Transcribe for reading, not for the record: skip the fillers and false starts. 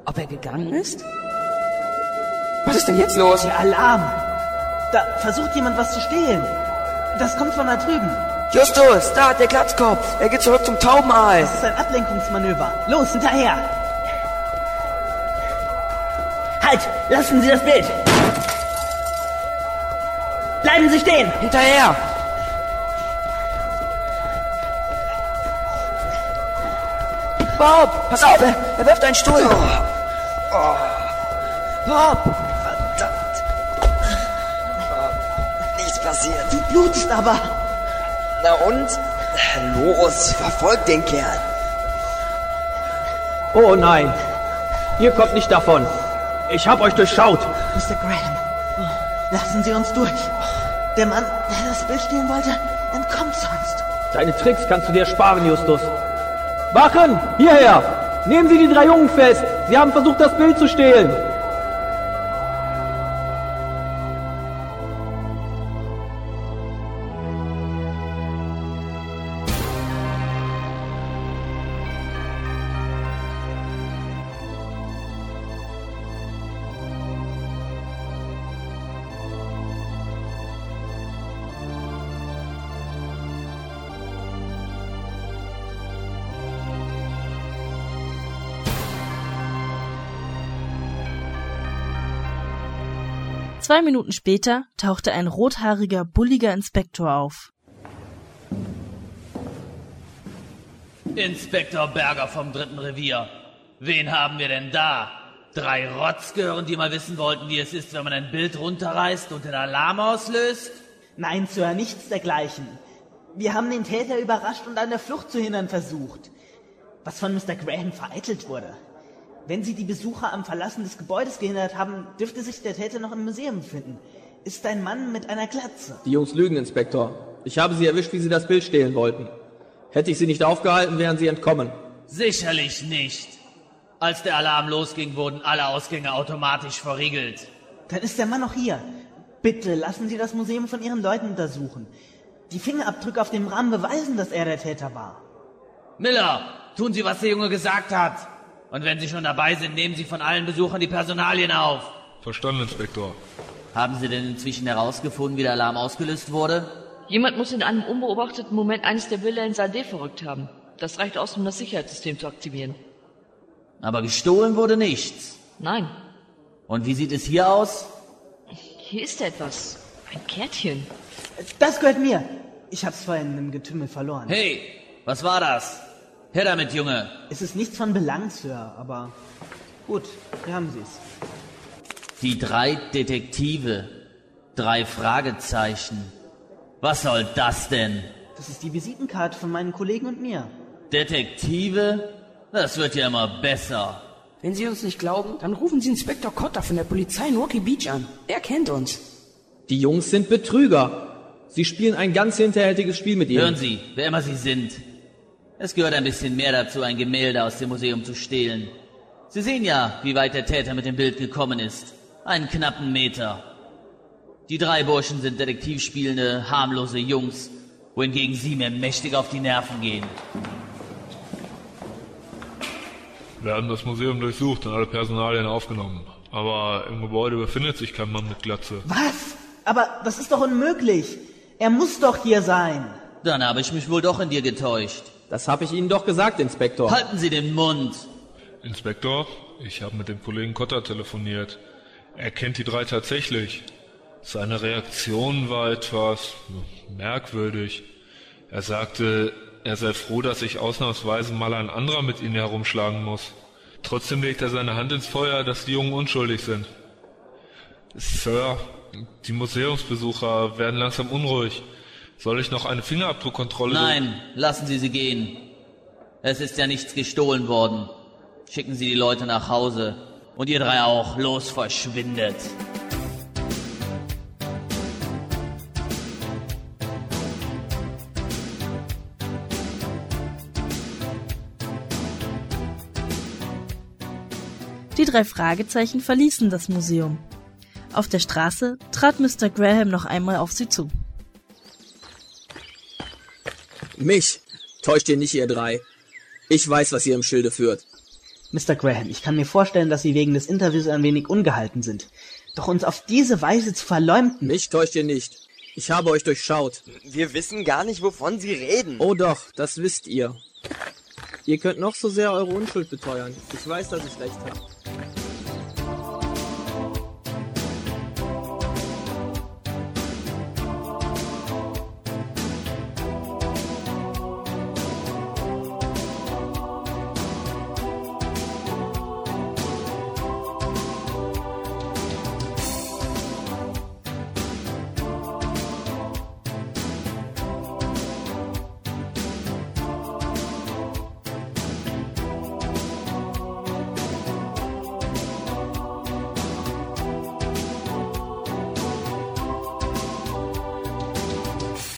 Ob er gegangen ist? Was ist denn jetzt los? Der Alarm! Da versucht jemand was zu stehlen. Das kommt von da drüben. Justus, da, der Glatzkopf. Er geht zurück zum Taubenaal. Das ist ein Ablenkungsmanöver. Los, hinterher! Halt! Lassen Sie das Bild! Bleiben Sie stehen! Hinterher! Bob, pass auf, er wirft einen Stuhl. Bob! Verdammt. Nichts passiert. Du blutest aber. Na und? Los, verfolg den Kerl. Oh nein, ihr kommt nicht davon. Ich hab euch durchschaut. Mr. Graham, lassen Sie uns durch. Der Mann, der das Bild stehlen wollte, entkommt sonst. Deine Tricks kannst du dir sparen, Justus. Wachen, hierher! Nehmen Sie die 3 Jungen fest. Sie haben versucht, das Bild zu stehlen. Zwei Minuten später tauchte ein rothaariger, bulliger Inspektor auf. Inspektor Berger vom 3. Revier. Wen haben wir denn da? 3 Rotzgören, die mal wissen wollten, wie es ist, wenn man ein Bild runterreißt und den Alarm auslöst? Nein, Sir, nichts dergleichen. Wir haben den Täter überrascht und an der Flucht zu hindern versucht. Was von Mr. Graham vereitelt wurde. Wenn Sie die Besucher am Verlassen des Gebäudes gehindert haben, dürfte sich der Täter noch im Museum befinden. Ist ein Mann mit einer Glatze. Die Jungs lügen, Inspektor. Ich habe sie erwischt, wie sie das Bild stehlen wollten. Hätte ich sie nicht aufgehalten, wären sie entkommen. Sicherlich nicht. Als der Alarm losging, wurden alle Ausgänge automatisch verriegelt. Dann ist der Mann noch hier. Bitte lassen Sie das Museum von Ihren Leuten untersuchen. Die Fingerabdrücke auf dem Rahmen beweisen, dass er der Täter war. Miller, tun Sie, was der Junge gesagt hat. Und wenn Sie schon dabei sind, nehmen Sie von allen Besuchern die Personalien auf. Verstanden, Inspektor. Haben Sie denn inzwischen herausgefunden, wie der Alarm ausgelöst wurde? Jemand muss in einem unbeobachteten Moment eines der Bilder in Saal D verrückt haben. Das reicht aus, um das Sicherheitssystem zu aktivieren. Aber gestohlen wurde nichts. Nein. Und wie sieht es hier aus? Hier ist etwas. Ein Kärtchen. Das gehört mir. Ich hab's vorhin im Getümmel verloren. Hey, was war das? Her damit, Junge. Es ist nichts von Belang, Sir, aber gut, hier haben Sie's. Die 3 Detektive. 3 Fragezeichen. Was soll das denn? Das ist die Visitenkarte von meinen Kollegen und mir. Detektive? Das wird ja immer besser. Wenn Sie uns nicht glauben, dann rufen Sie Inspektor Cotter von der Polizei in Rocky Beach an. Er kennt uns. Die Jungs sind Betrüger. Sie spielen ein ganz hinterhältiges Spiel mit ihnen. Hören Sie, wer immer Sie sind. Es gehört ein bisschen mehr dazu, ein Gemälde aus dem Museum zu stehlen. Sie sehen ja, wie weit der Täter mit dem Bild gekommen ist. Einen knappen Meter. Die 3 Burschen sind detektivspielende, harmlose Jungs, wohingegen Sie mir mächtig auf die Nerven gehen. Wir haben das Museum durchsucht und alle Personalien aufgenommen. Aber im Gebäude befindet sich kein Mann mit Glatze. Was? Aber das ist doch unmöglich. Er muss doch hier sein. Dann habe ich mich wohl doch in dir getäuscht. Das habe ich Ihnen doch gesagt, Inspektor. Halten Sie den Mund. Inspektor, ich habe mit dem Kollegen Cotter telefoniert. Er kennt die 3 tatsächlich. Seine Reaktion war etwas merkwürdig. Er sagte, er sei froh, dass sich ausnahmsweise mal ein anderer mit ihnen herumschlagen muss. Trotzdem legt er seine Hand ins Feuer, dass die Jungen unschuldig sind. Sir, die Museumsbesucher werden langsam unruhig. Soll ich noch eine Fingerabdruckkontrolle... Nein, lassen Sie sie gehen. Es ist ja nichts gestohlen worden. Schicken Sie die Leute nach Hause. Und ihr 3 auch. Los, verschwindet. Die 3 Fragezeichen verließen das Museum. Auf der Straße trat Mr. Graham noch einmal auf sie zu. Mich täuscht ihr nicht, ihr 3. Ich weiß, was ihr im Schilde führt. Mr. Graham, ich kann mir vorstellen, dass Sie wegen des Interviews ein wenig ungehalten sind. Doch uns auf diese Weise zu verleumden... Mich täuscht ihr nicht. Ich habe euch durchschaut. Wir wissen gar nicht, wovon Sie reden. Oh doch, das wisst ihr. Ihr könnt noch so sehr eure Unschuld beteuern. Ich weiß, dass ich recht habe.